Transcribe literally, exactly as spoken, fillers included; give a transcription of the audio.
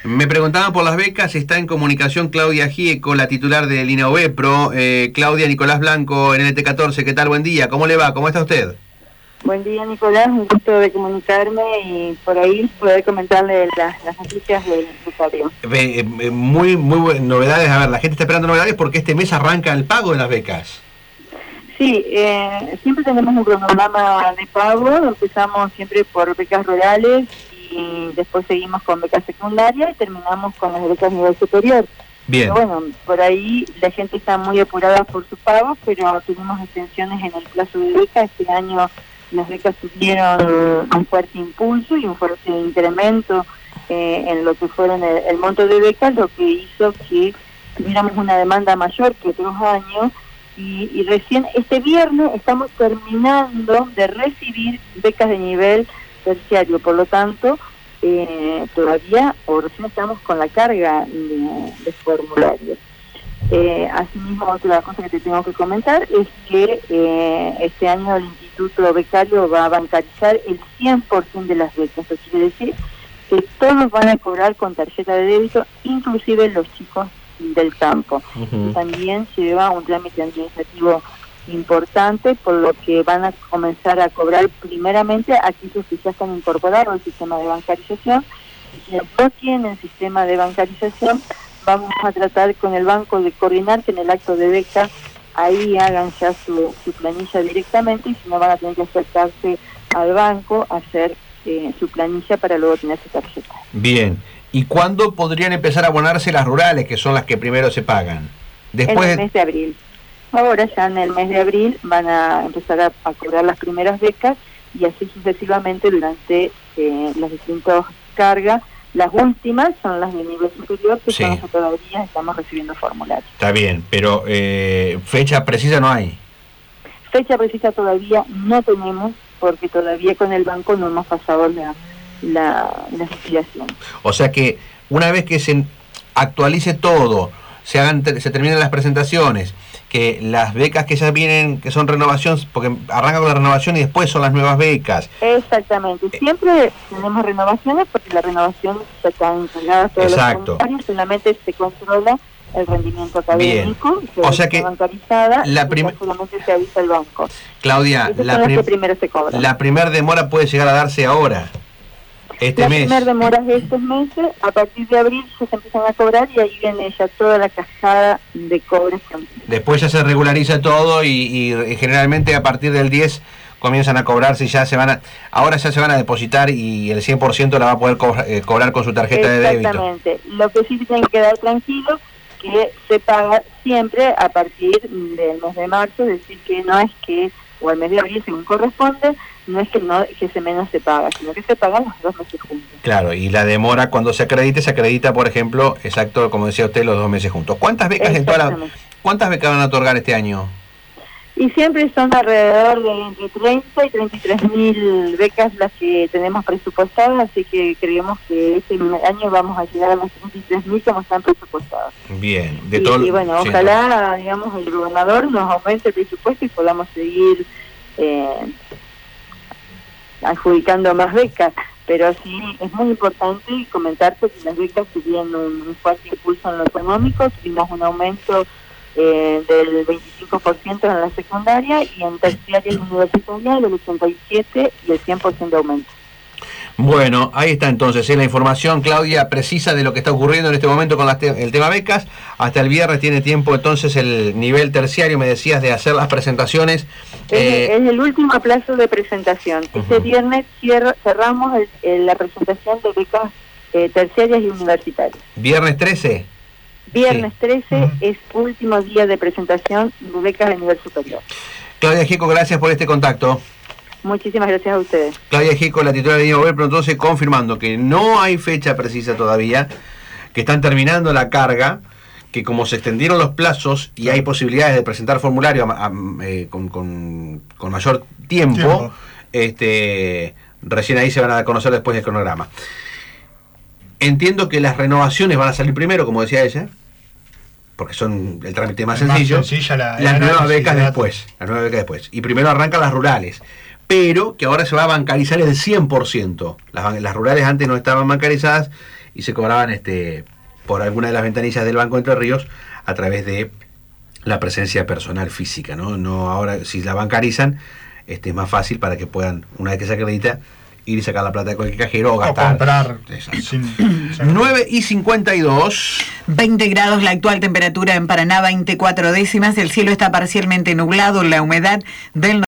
Me preguntaban por las becas, está en comunicación Claudia Gieco, la titular de Línea Ovepro. Eh, Claudia, Nicolás Blanco, en N T catorce, ¿qué tal? Buen día, ¿cómo le va? ¿Cómo está usted? Buen día, Nicolás, un gusto de comunicarme y por ahí poder comentarle las, las noticias del usuario. Eh, eh, muy, muy buenas novedades. A ver, la gente está esperando novedades porque este mes arranca el pago de las becas. Sí, eh, siempre tenemos un cronograma de pago, empezamos siempre por becas rurales y después seguimos con becas secundarias y terminamos con las becas a nivel superior. Bien. Pero bueno, por ahí la gente está muy apurada por sus pagos, pero tuvimos extensiones en el plazo de becas. Este año las becas tuvieron un fuerte impulso y un fuerte incremento eh, en lo que fueron el, el monto de becas, lo que hizo que tuviéramos una demanda mayor que otros años. Y, y recién este viernes estamos terminando de recibir becas de nivel terciario, por lo tanto eh, todavía o recién estamos con la carga de, de formularios. Eh, asimismo, otra cosa que te tengo que comentar es que eh, este año el Instituto Becario va a bancarizar el cien por ciento de las becas. Eso quiere decir que todos van a cobrar con tarjeta de débito, inclusive los chicos del campo. Uh-huh. También se lleva un trámite administrativo importante, por lo que van a comenzar a cobrar primeramente aquellos que ya están incorporados al sistema de bancarización. Si no tienen sistema de bancarización, vamos a tratar con el banco de coordinar que en el acto de beca ahí hagan ya su, su planilla directamente, y si no van a tener que acercarse al banco a hacer eh, su planilla para luego tener su tarjeta. Bien. ¿Y cuándo podrían empezar a abonarse las rurales, que son las que primero se pagan? Después... En el mes de abril. Ahora ya en el mes de abril van a empezar a, a cobrar las primeras becas y así sucesivamente durante eh, las distintas cargas. Las últimas son las de nivel superior, que sí, son las que todavía estamos recibiendo formularios. Está bien, pero eh, fecha precisa no hay. Fecha precisa todavía no tenemos, porque todavía con el banco no hemos pasado la... la, la liquidación. O sea que una vez que se actualice todo, se hagan, se terminen las presentaciones, que las becas que ya vienen, que son renovación, porque arranca con la renovación y después son las nuevas becas. Exactamente, siempre tenemos renovaciones porque la renovación ya está entregada a todos Exacto. los funcionarios, solamente se controla el rendimiento académico. Bien. O sea que bancarizada, la prim... solamente se avisa el banco. Claudia, la, prim... la primer demora puede llegar a darse ahora. Este Las mes. primeras demoras de estos meses, a partir de abril ya se empiezan a cobrar y ahí viene ya toda la cascada de cobres. Después ya se regulariza todo y, y, y generalmente a partir del diez comienzan a cobrarse y ya se van a, ahora ya se van a depositar y el cien por ciento la va a poder cobrar, eh, cobrar con su tarjeta de débito. Exactamente. Lo que sí tienen que quedar tranquilos que se paga siempre a partir del mes de marzo, es decir, que no es que, o el mes de abril según corresponde, no es que no que ese menos se paga, sino que se pagan los dos meses juntos. Claro, y la demora cuando se acredite, se acredita, por ejemplo, exacto, como decía usted, los dos meses juntos. ¿Cuántas becas en toda la, cuántas becas van a otorgar este año? Y siempre son alrededor de entre treinta y treinta y tres mil becas las que tenemos presupuestadas, así que creemos que este año vamos a llegar a las treinta y tres mil como están presupuestadas. Bien. De y, todo... y bueno, sí, ojalá, no. digamos, el gobernador nos aumente el presupuesto y podamos seguir eh, adjudicando más becas, pero sí es muy importante comentarte que las becas tuvieron un fuerte impulso en lo económico, tuvimos un aumento eh, del veinticinco por ciento en la secundaria y en terciaria y universitaria del ochenta y siete por ciento y el cien por ciento de aumento. Bueno, ahí está entonces ¿eh? la información, Claudia, precisa de lo que está ocurriendo en este momento con la te el tema becas. Hasta el viernes tiene tiempo entonces el nivel terciario, me decías, de hacer las presentaciones. Es, eh... es el último plazo de presentación. Uh-huh. Este viernes cierra, cerramos el, el, la presentación de becas eh, terciarias y universitarias. ¿Viernes trece? Viernes sí. trece uh-huh. es último día de presentación de becas de nivel superior. Claudia Gieco, gracias por este contacto. Muchísimas gracias a ustedes. Claudia Gieco, la titular de Línea Ovepro, entonces confirmando que no hay fecha precisa todavía, que están terminando la carga, que como se extendieron los plazos y hay posibilidades de presentar formulario a, a, eh, con, con, con mayor tiempo, tiempo, este recién ahí se van a conocer después del cronograma. Entiendo que las renovaciones van a salir primero, como decía ella, porque son el trámite más es sencillo, más sencilla la, las la nuevas becas de después, las nuevas becas después, y primero arrancan las rurales. Pero que ahora se va a bancarizar el cien por ciento. Las, las rurales antes no estaban bancarizadas y se cobraban este por alguna de las ventanillas del Banco Entre Ríos a través de la presencia personal física, ¿no? No ahora, si la bancarizan, este, es más fácil para que puedan, una vez que se acredita, ir y sacar la plata de cualquier cajero o gastar. O comprar. Sin, sin... nueve y cincuenta y dos. veinte grados la actual temperatura en Paraná, veinticuatro décimas. El cielo está parcialmente nublado, la humedad del